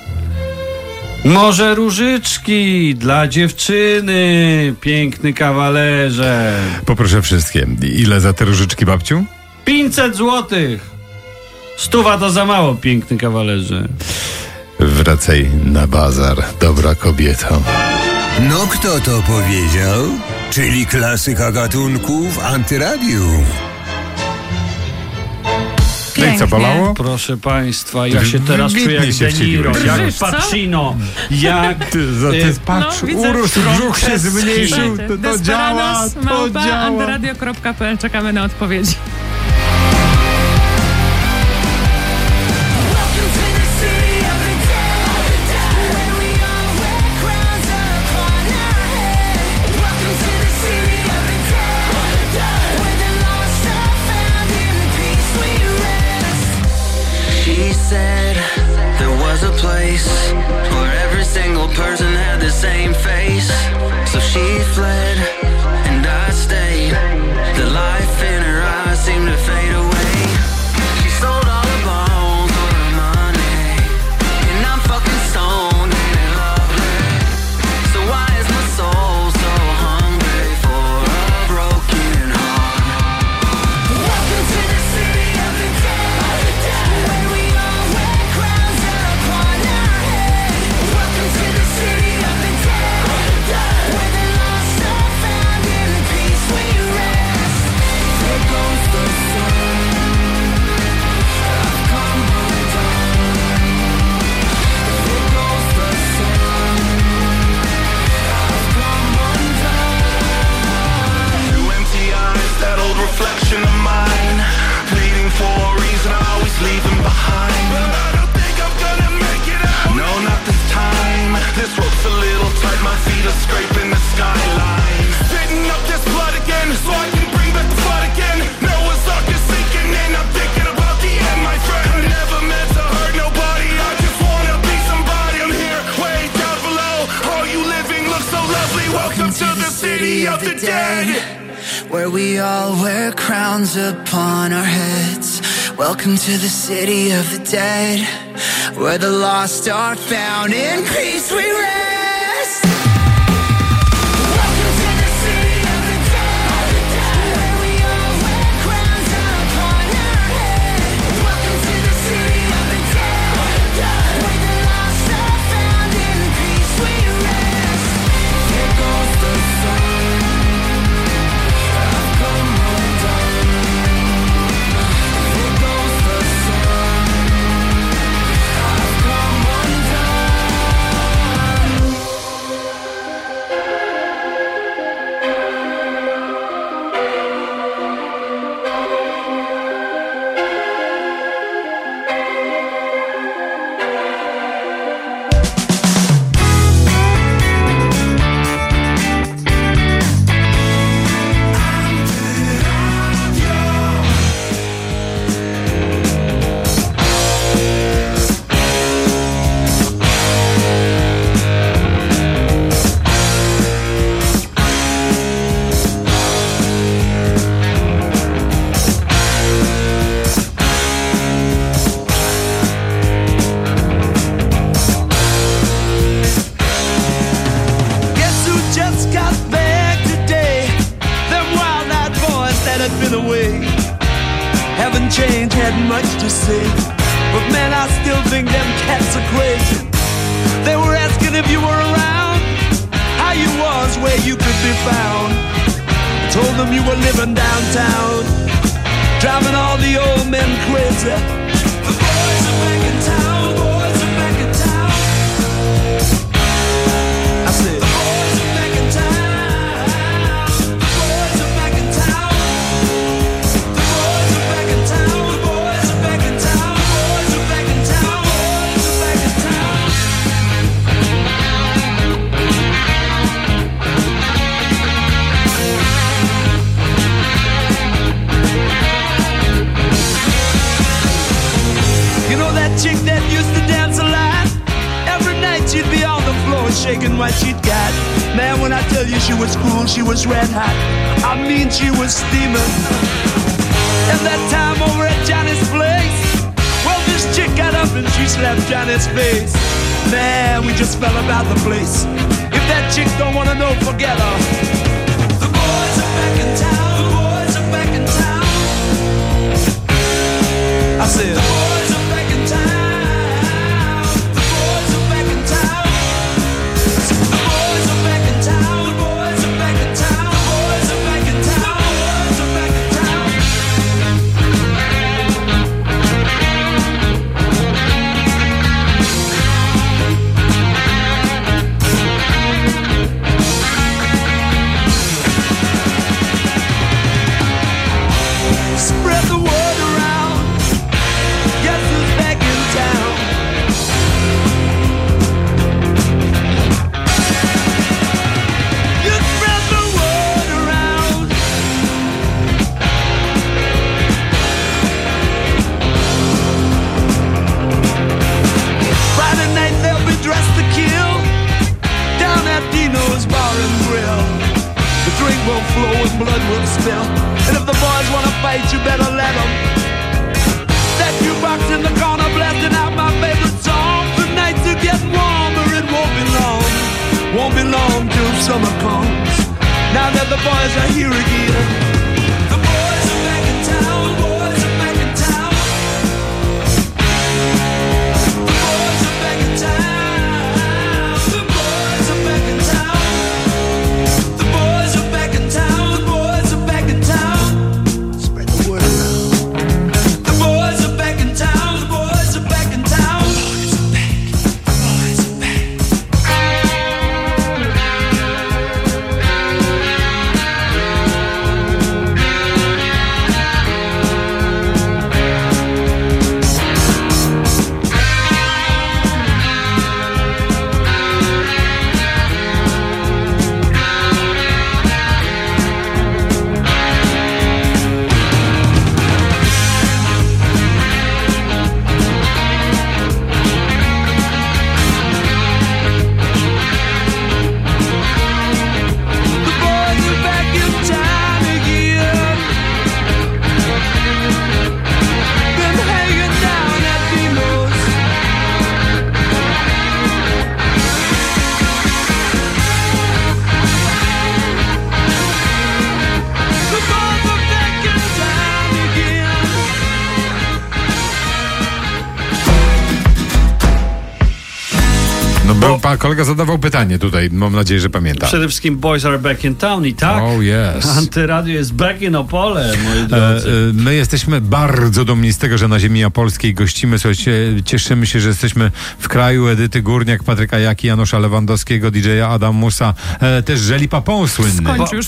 Może różyczki dla dziewczyny, piękny kawalerze. Poproszę wszystkie. Ile za te różyczki, babciu? 500 złotych. 100 to za mało, piękny kawalerze. Wracaj na bazar, dobra kobieto. No kto to powiedział? Czyli klasyka gatunku w Antyradiu. No i co, bolało? Proszę państwa, ja się teraz czuję jak De Niro, jak Pacino, jak... Patrz, urósł, brzuch się zmniejszył, to działa, to działa. Antyradio.pl, czekamy na odpowiedzi. Where every single person had the same face. So she fled and I stayed. The life in her eyes seemed to fade away. She sold all her bones for her money, and I'm fucking stoned and lovely. So why is my soul so hungry for a broken heart? Welcome to the city of the dead, where we all wear crowns upon our head. Welcome to the city of the dead, where the lost are found in peace we rest. There goes the sun, I've come undone. There goes the sun, I've come undone. Two empty eyes, that old reflection of mine, pleading for a reason, I always leave them behind. But I don't think I'm gonna make it out. No, not this time. This rope's a little tight, my feet are scraping the skyline. Spitting up this blood again, so I can bring back the flood again. Noah's Ark is sinking in, I'm thinking about the end, my friend. Never meant to hurt nobody, I just wanna be somebody. I'm here, way down below. All you living looks so lovely. Welcome to the city of the dead, where we all wear crowns upon our heads. Welcome to the city of the dead, where the lost are found in peace we rest. Welcome to the city of the dead, where we all wear crowns upon our heads. Welcome to the city of the dead, where the lost are found in peace we rest. Here goes the sun, I've come undone. Here goes the sun, I've come undone. Guess who just got back today? Them wild-eyed boys that had been away haven't changed, had much to say, but man, I still think them cats are crazy. station. They were asking if you were around, how you was, where you could be found. I told them you were living downtown, driving all the old men crazy. The boys are back in town, boys are back in town. I said, the boys are back in town, the boys are back in town. The boys are back in town, the boys are back in town, boys are back in town, boys are back in town. You know that chick that used to dance a lot? Every night she'd be on the floor shaking what she'd got. Man, when I tell you she was cool, she was red hot. I mean, she was steaming. And that time over at Johnny's place, well, this chick got up and she slapped Johnny's face. Man, we just fell about the place. If that chick don't wanna know, forget her. The boys are back in town, the boys are back in town. I said, the boys are back in town, the boys are back in town. The boys are back in town, the boys are back in town, the boys are back in town, the boys are back in town. Spread the word around. Guess who's back in town? You spread the word around. Friday night they'll be dressed to kill down at Dino's Bar and Grill. The drink will flow and blood will spill. And if the boys wanna fight, you better let them. That jukebox in the corner blasting out my favorite song. The nights are getting warmer, it won't be long. Won't be long till summer comes. Now that the boys are here again. The boys are back in town, boys are back in town. The boys are back in town. The boys are back in town. The boys are back in town. The boys are back in town. Spread the word around. The boys are back in town. The boys are back in town. The boys are back. Bo pan kolega zadawał pytanie tutaj, mam nadzieję, że pamięta. Przede wszystkim Boys are back in town i tak. Oh yes. Antyradio jest back in Opole, moi drodzy. My jesteśmy bardzo dumni z tego, że na ziemi opolskiej gościmy. Słuchajcie, cieszymy się, że jesteśmy w kraju Edyty Górniak, Patryka Jaki, Janusza Lewandowskiego, DJ-a Adamusa, też Żeli Papą słynny.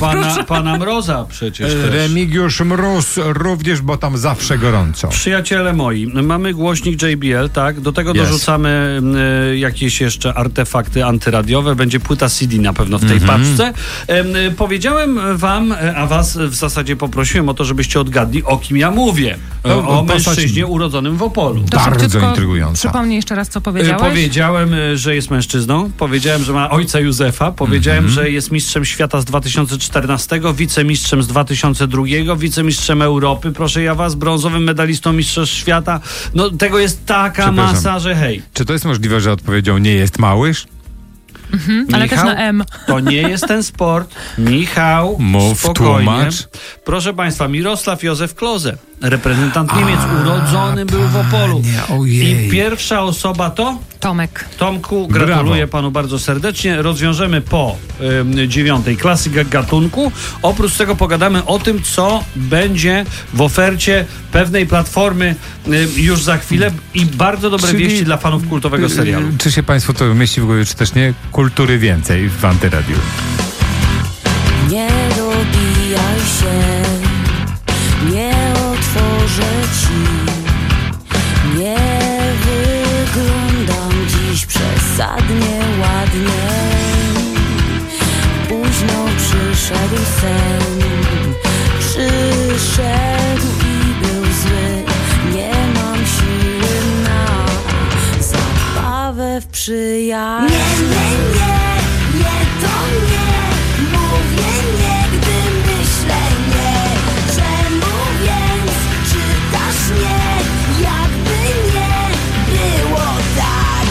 Pana Mroza przecież też. Remigiusz Mróz również, bo tam zawsze gorąco. Przyjaciele moi, mamy głośnik JBL, tak? Do tego dorzucamy jakieś jeszcze artefakty antyradiowe. Będzie płyta CD na pewno w tej paczce. Powiedziałem wam, a was w zasadzie poprosiłem o to, żebyście odgadli, o kim ja mówię. O mężczyźnie urodzonym w Opolu. Bardzo intrygująca. Przypomnij jeszcze raz, co powiedziałeś. Powiedziałem, że jest mężczyzną. Powiedziałem, że ma ojca Józefa. Powiedziałem, że jest mistrzem świata z 2014, wicemistrzem z 2002, wicemistrzem Europy, proszę ja was, brązowym medalistą mistrzostw świata. No tego jest taka masa, że hej. Czy to jest możliwe, że odpowiedział nie jest Małysz? Ale też na M. To nie jest ten sport. Michał, mów, spokojnie. tłumacz. Proszę Państwa, Mirosław Józef Klose, reprezentant Niemiec, urodzony był w Opolu. I pierwsza osoba to? Tomek. Tomku, gratuluję panu bardzo serdecznie. Rozwiążemy po 9. klasykę gatunku. Oprócz tego pogadamy o tym, co będzie w ofercie pewnej platformy już za chwilę i bardzo dobre wieści dla fanów kultowego serialu. Czy się państwu to mieści w głowie, czy też nie? Kultury więcej w Antyradiu. Nie dobijaj się, nie otworzę ci, nie wyglądam dziś przesadnie ładnie. Późno przyszedł sen, przyszedł i był zły. Nie mam siły na zabawę w przyjaźń. Nie, to nie. Mówię nie, gdy myślę nie. Czemu więc czytasz nie? Jakby nie było tak.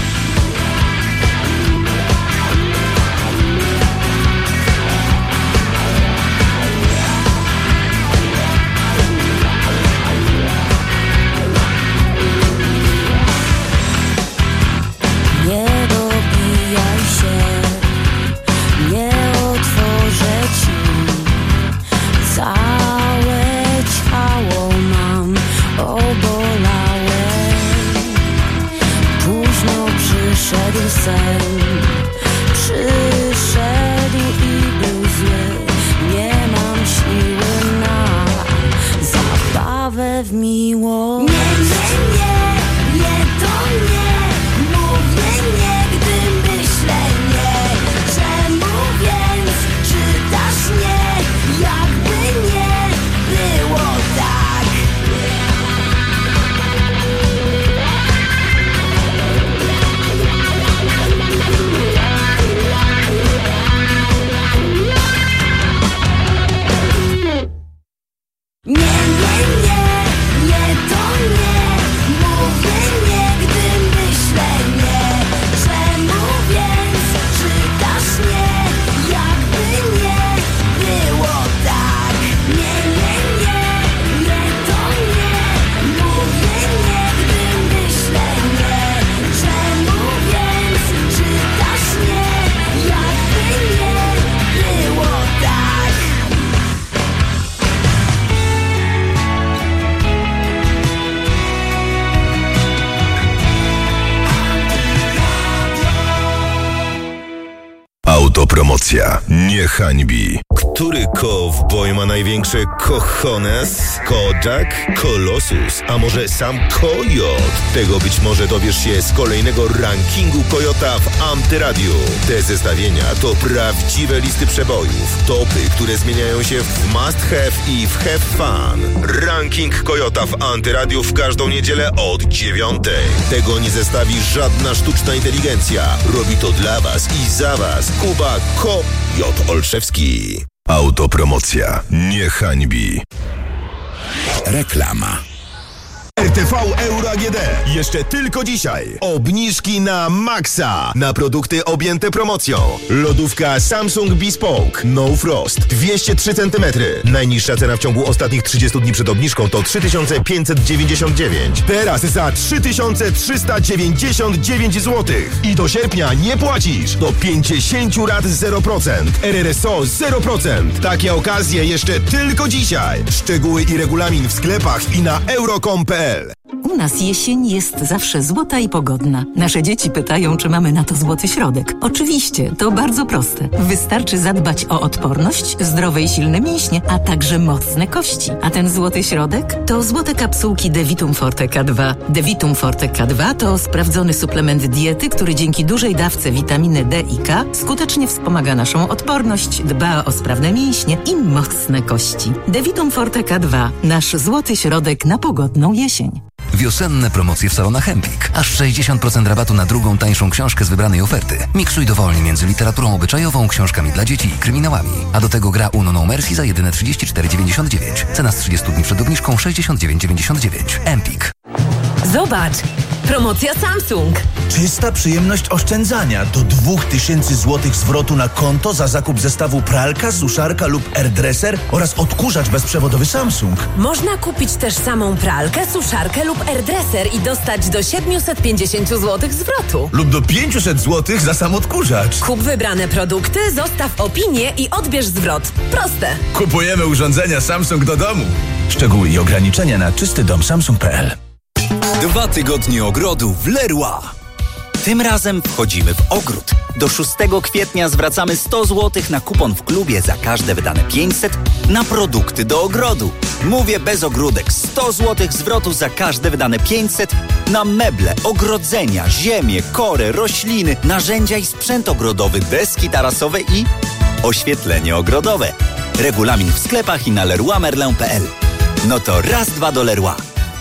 Nie dobijaj się, nie otworzę ci. Całe ciało mam obolałe. Późno przyszedł sen, przyszedł i był zły. Nie mam siły na zabawę w miłość. Nie, to nie. Mówię nie, gdy myślę nie. Czemu więc czytasz nie? Jakby nie było tak. Nie, to nie. Mówię nie, gdy myślę nie. Czemu więc czytasz nie? Jakby nie było tak. Nie, to nie. Mówię nie, gdy myślę nie. Czemu więc czytasz nie? Jakby nie było tak. Autopromocja nie hańbi. Który cowboy ma największe cojones? Kojak? Colossus? A może sam Kojot? Tego być może dowiesz się z kolejnego rankingu Kojota w Antyradiu. Te zestawienia to prawdziwe listy przebojów. Topy, które zmieniają się w must have i w have fun. Ranking Kojota w Antyradiu w każdą niedzielę od 9. Tego nie zestawi żadna sztuczna inteligencja. Robi to dla was i za was Kuba Kojot Olszewski. Autopromocja nie hańbi. Reklama. RTV Euro AGD. Jeszcze tylko dzisiaj. Obniżki na maksa. Na produkty objęte promocją. Lodówka Samsung Bespoke No Frost 203 cm. Najniższa cena w ciągu ostatnich 30 dni przed obniżką to 3599. Teraz za 3399 zł. I do sierpnia nie płacisz. Do 50 lat 0%. RRSO 0%. Takie okazje jeszcze tylko dzisiaj. Szczegóły i regulamin w sklepach i na euro.com.pl. U nas jesień jest zawsze złota i pogodna. Nasze dzieci pytają, czy mamy na to złoty środek. Oczywiście, to bardzo proste. Wystarczy zadbać o odporność, zdrowe i silne mięśnie, a także mocne kości. A ten złoty środek to złote kapsułki Devitum Forte K2. Devitum Forte K2 to sprawdzony suplement diety, który dzięki dużej dawce witaminy D i K skutecznie wspomaga naszą odporność, dba o sprawne mięśnie i mocne kości. Devitum Forte K2. Nasz złoty środek na pogodną jesień. Wiosenne promocje w salonach Empik. Aż 60% rabatu na drugą, tańszą książkę z wybranej oferty. Miksuj dowolnie między literaturą obyczajową, książkami dla dzieci i kryminałami. A do tego gra Uno No Mercy za jedyne 34,99. Cena z 30 dni przed obniżką 69,99. Empik. Zobacz! Promocja Samsung. Czysta przyjemność oszczędzania. Do 2000 zł zwrotu na konto za zakup zestawu pralka, suszarka lub AirDresser oraz odkurzacz bezprzewodowy Samsung. Można kupić też samą pralkę, suszarkę lub AirDresser i dostać do 750 zł zwrotu. Lub do 500 zł za sam odkurzacz. Kup wybrane produkty, zostaw opinię i odbierz zwrot. Proste. Kupujemy urządzenia Samsung do domu. Szczegóły i ograniczenia na czystydom.samsung.pl. 2 tygodnie ogrodu w Leroy. Tym razem wchodzimy w ogród. Do 6 kwietnia zwracamy 100 zł na kupon w klubie za każde wydane 500 na produkty do ogrodu. Mówię bez ogródek. 100 zł zwrotu za każde wydane 500 na meble, ogrodzenia, ziemię, korę, rośliny, narzędzia i sprzęt ogrodowy, deski tarasowe i oświetlenie ogrodowe. Regulamin w sklepach i na leroymerlin.pl. No to raz, dwa do Leroy.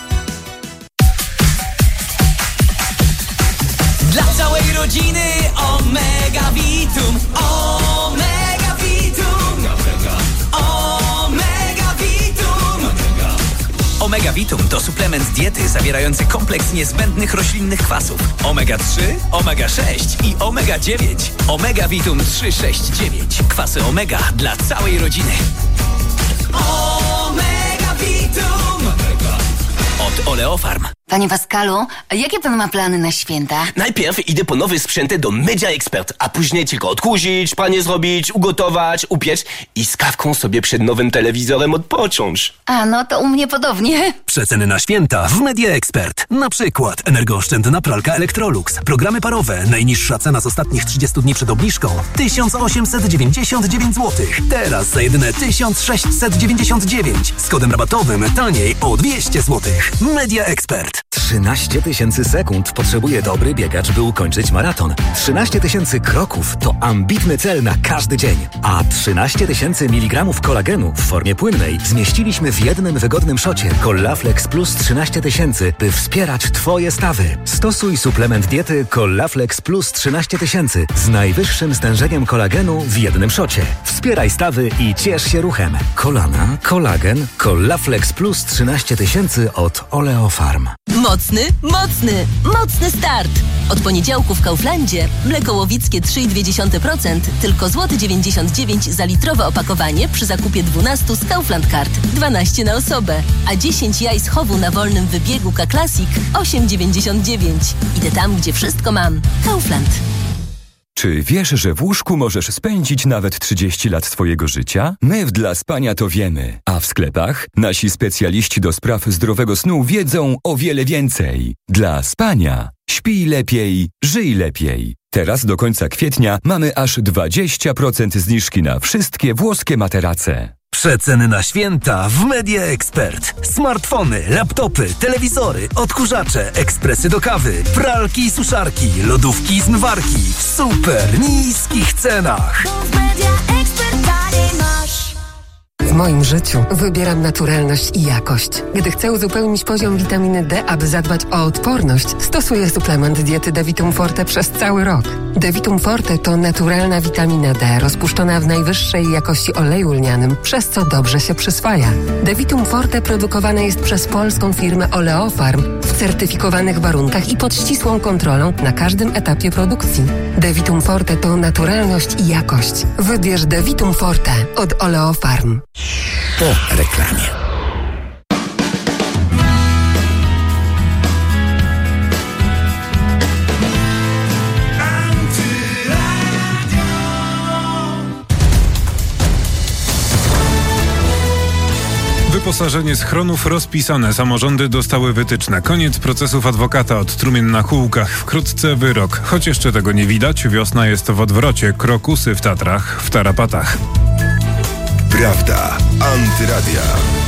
Dla całej rodziny Omega Vitum, Omega Vitum, Omega Vitum. Omega Vitum to suplement diety zawierający kompleks niezbędnych roślinnych kwasów omega 3, omega 6 i omega 9. Omega Vitum 369. Kwasy omega dla całej rodziny. Omega Vitum od Oleofarm. Panie Pascalu, jakie pan ma plany na święta? Najpierw idę po nowy sprzęt do Media Expert, a później tylko odkurzyć, pranie zrobić, ugotować, upiec i z kawką sobie przed nowym telewizorem odpocząć. A, no to u mnie podobnie. Przeceny na święta w Media Expert. Na przykład energooszczędna pralka Electrolux. Programy parowe. Najniższa cena z ostatnich 30 dni przed obniżką 1899 zł. Teraz za jedyne 1699. Z kodem rabatowym taniej o 200 zł. Media Expert. 13 000 sekund potrzebuje dobry biegacz, by ukończyć maraton. 13 000 kroków to ambitny cel na każdy dzień. A 13 000 mg kolagenu w formie płynnej zmieściliśmy w jednym wygodnym szocie Collaflex Plus 13 000, by wspierać Twoje stawy. Stosuj suplement diety Collaflex Plus 13 000 z najwyższym stężeniem kolagenu w jednym szocie. Wspieraj stawy i ciesz się ruchem. Kolana, kolagen, Collaflex Plus 13 000 od Oleofarm. Mocny, mocny, mocny start! Od poniedziałku w Kauflandzie mleko łowickie 3,2% tylko złoty 99 za litrowe opakowanie przy zakupie 12 z Kaufland Card. 12 na osobę, a 10 jaj z chowu na wolnym wybiegu K-Classic 8,99. Idę tam, gdzie wszystko mam. Kaufland. Czy wiesz, że w łóżku możesz spędzić nawet 30 lat swojego życia? My w Dla Spania to wiemy. A w sklepach nasi specjaliści do spraw zdrowego snu wiedzą o wiele więcej. Dla Spania. Śpij lepiej, żyj lepiej. Teraz do końca kwietnia mamy aż 20% zniżki na wszystkie włoskie materace. Przeceny na święta w Media Expert. Smartfony, laptopy, telewizory, odkurzacze, ekspresy do kawy, pralki i suszarki, lodówki i zmywarki w super niskich cenach. W moim życiu wybieram naturalność i jakość. Gdy chcę uzupełnić poziom witaminy D, aby zadbać o odporność, stosuję suplement diety Devitum Forte przez cały rok. Devitum Forte to naturalna witamina D rozpuszczona w najwyższej jakości oleju lnianym, przez co dobrze się przyswaja. Devitum Forte produkowane jest przez polską firmę Oleofarm w certyfikowanych warunkach i pod ścisłą kontrolą na każdym etapie produkcji. Devitum Forte to naturalność i jakość. Wybierz Devitum Forte od Oleofarm. Po reklamie. Wyposażenie schronów rozpisane. Samorządy dostały wytyczne. Koniec procesów adwokata od trumien na kółkach. Wkrótce wyrok. Choć jeszcze tego nie widać, wiosna jest w odwrocie. Krokusy w Tatrach, w tarapatach. Prawda. Antyradia.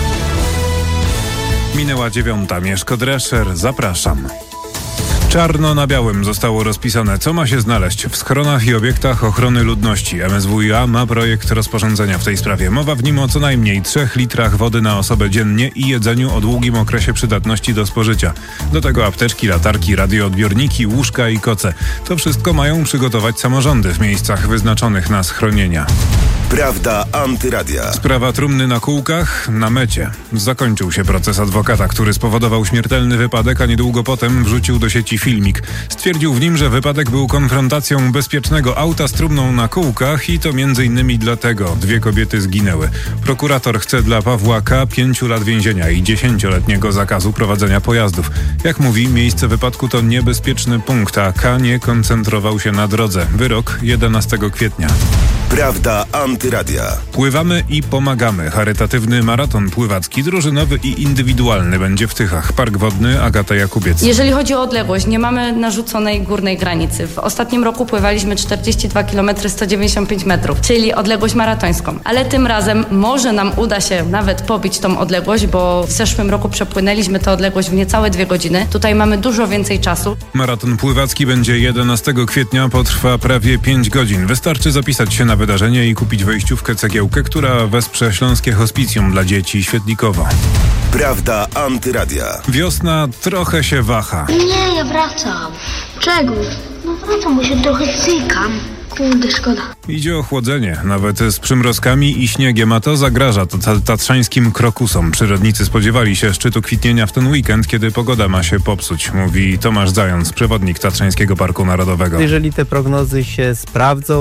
Minęła 9. Mieszko Drescher. Zapraszam. Czarno na białym zostało rozpisane, co ma się znaleźć w schronach i obiektach ochrony ludności. MSWiA ma projekt rozporządzenia w tej sprawie. Mowa w nim o co najmniej 3 litrach wody na osobę dziennie i jedzeniu o długim okresie przydatności do spożycia. Do tego apteczki, latarki, radioodbiorniki, łóżka i koce. To wszystko mają przygotować samorządy w miejscach wyznaczonych na schronienia. Prawda Antyradia. Sprawa trumny na kółkach na mecie. Zakończył się proces adwokata, który spowodował śmiertelny wypadek, a niedługo potem wrzucił do sieci filmik. Stwierdził w nim, że wypadek był konfrontacją bezpiecznego auta z trumną na kółkach i to m.in. dlatego 2 kobiety zginęły. Prokurator chce dla Pawła K. 5 lat więzienia i 10-letniego zakazu prowadzenia pojazdów. Jak mówi, miejsce wypadku to niebezpieczny punkt, a K. nie koncentrował się na drodze. Wyrok 11 kwietnia. Prawda Antyradia. Pływamy i pomagamy. Charytatywny maraton pływacki, drużynowy i indywidualny będzie w Tychach. Park Wodny, Agata Jakubiec. Jeżeli chodzi o odległość, nie mamy narzuconej górnej granicy. W ostatnim roku pływaliśmy 42 km 195 metrów, czyli odległość maratońską. Ale tym razem może nam uda się nawet pobić tą odległość, bo w zeszłym roku przepłynęliśmy tę odległość w niecałe 2 godziny. Tutaj mamy dużo więcej czasu. Maraton pływacki będzie 11 kwietnia, potrwa prawie 5 godzin. Wystarczy zapisać się na wydarzenie i kupić wejściówkę cegiełkę, która wesprze Śląskie Hospicjum dla dzieci Świetnikowo. Prawda Antyradia. Wiosna trochę się waha. Nie, ja wracam. Czego? No wracam, bo się trochę cykam. Kurde, szkoda. Idzie o chłodzenie, nawet z przymrozkami i śniegiem, a to zagraża tatrzańskim krokusom. Przyrodnicy spodziewali się szczytu kwitnienia w ten weekend, kiedy pogoda ma się popsuć, mówi Tomasz Zając, przewodnik Tatrzańskiego Parku Narodowego. Jeżeli te prognozy się sprawdzą,